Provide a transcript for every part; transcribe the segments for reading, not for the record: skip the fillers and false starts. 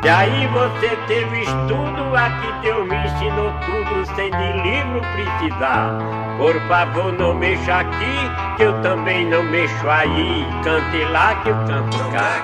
aí você teve estudo, aqui Deus me ensinou tudo, sem de livro precisar. Por favor, não mexa aqui, que eu também não mexo aí. Cante lá que eu canto cá.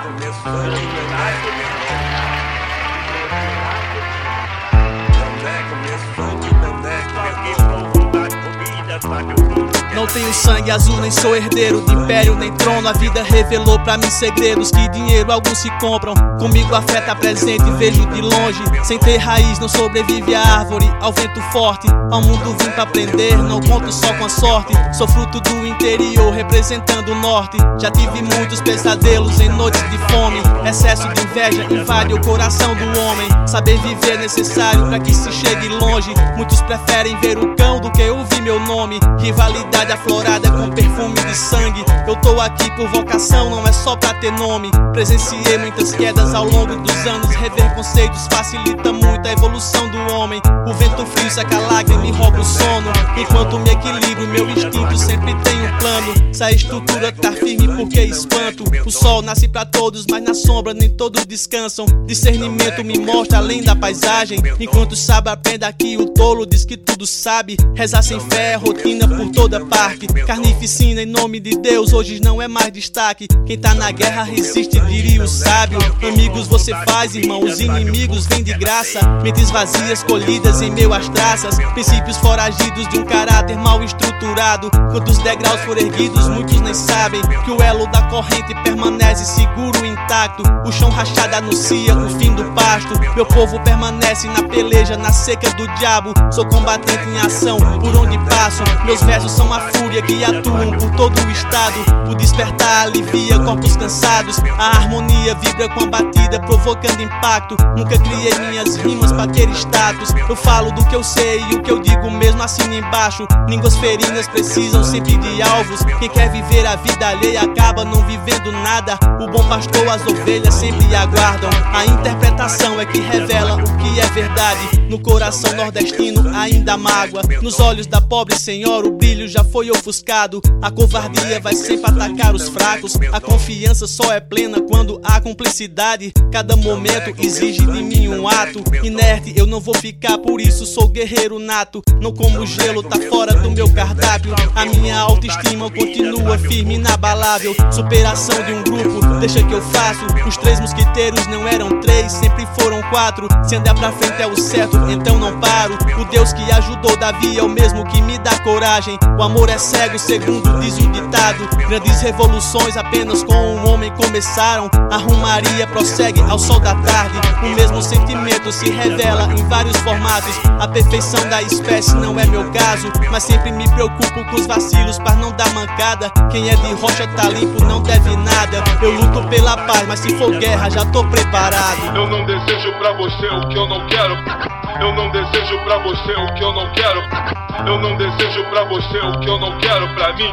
Não tenho sangue azul, nem sou herdeiro de império, nem trono. A vida revelou pra mim segredos que dinheiro alguns se compram. Comigo a fé tá presente, vejo de longe. Sem ter raiz não sobrevive a árvore. Ao vento forte, ao mundo vim pra aprender. Não conto só com a sorte, sou fruto do interior, representando o norte. Já tive muitos pesadelos em noites de fome. Excesso de inveja invade o coração do homem. Saber viver é necessário pra que se chegue longe. Muitos preferem ver o cão do que ouvir meu nome. Rivalidade aflorada com perfume de sangue. Eu tô aqui por vocação, não é só pra ter nome. Presenciei muitas quedas ao longo dos anos. Rever conceitos facilita muito a evolução do homem. O vento frio seca a lágrima e rouba o sono. Enquanto me equilibro, meu instinto sempre tem um plano. Se a estrutura tá firme, porque espanto? O sol nasce pra todos, mas na sombra nem todos descansam. Discernimento me mostra além da paisagem. Enquanto o sábio aprenda que o tolo diz que tudo sabe. Rezar sem fé é rotina por toda parte. Carnificina em nome de Deus, hoje não é mais destaque. Quem tá na guerra resiste, diria o sábio. Amigos você faz, irmão, os inimigos vêm de graça. Mentes vazias colhidas em meio às traças. Princípios foragidos de um caráter mal estruturado. Quantos degraus foram erguidos, muitos nem sabem. Que o elo da corrente permanece seguro e intacto. O chão rachado anuncia o fim do pasto. Meu povo permanece na peleja, na seca do diabo. Sou combatente em ação, por onde passo. Meus versos são a fúria que atuam por todo o estado. O despertar alivia corpos cansados. A harmonia vibra com a batida, provocando impacto. Nunca criei minhas rimas pra ter status. Eu falo do que eu sei e o que eu digo mesmo assino embaixo. Línguas ferinas precisam sempre de alvos. Quem quer viver a vida alheia acaba não vivendo nada. O bom pastor, as ovelhas sempre aguardam. A interpretação é que revela o que é verdade. No coração nordestino ainda há mágoa. Nos olhos da pobre senhora o brilho já foi ofuscado. A covardia vai sempre atacar os fracos. A confiança só é plena quando há cumplicidade. Cada momento exige de mim um ato. Inerte eu não vou ficar, por isso sou guerreiro nato. Não como gelo, tá fora do meu cardápio. A minha autoestima continua firme, inabalável. Superação de um grupo, deixa que eu faço. Os três mosquiteiros não eram três, sempre foram quatro. Se andar pra frente é o certo, então não paro. O Deus que ajudou Davi é o mesmo que me dá coragem. O amor é cego, segundo diz o ditado. Grandes revoluções apenas com um homem começaram. A rumaria prossegue ao sol da tarde. O mesmo sentimento se revela em vários formatos. A perfeição da espécie não é meu caso, mas sempre me preocupo com os vacilos para não dar mancada. Quem é de rocha tá limpo, não deve nada. Eu luto pela paz, mas se for guerra já tô preparado. Eu não desejo pra você o que eu não quero. Eu não desejo pra você o que eu não quero. Eu não desejo pra você o que eu não quero pra mim.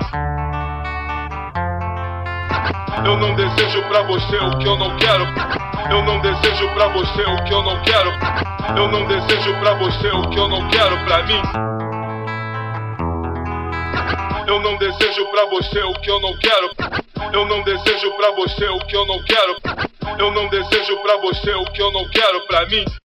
Eu não desejo pra você o que eu não quero. Eu não desejo pra você o que eu não quero. Eu não desejo pra você o que eu não quero pra mim. Eu não desejo pra você o que eu não quero. Eu não desejo pra você o que eu não quero. Eu não desejo pra você o que eu não quero pra mim.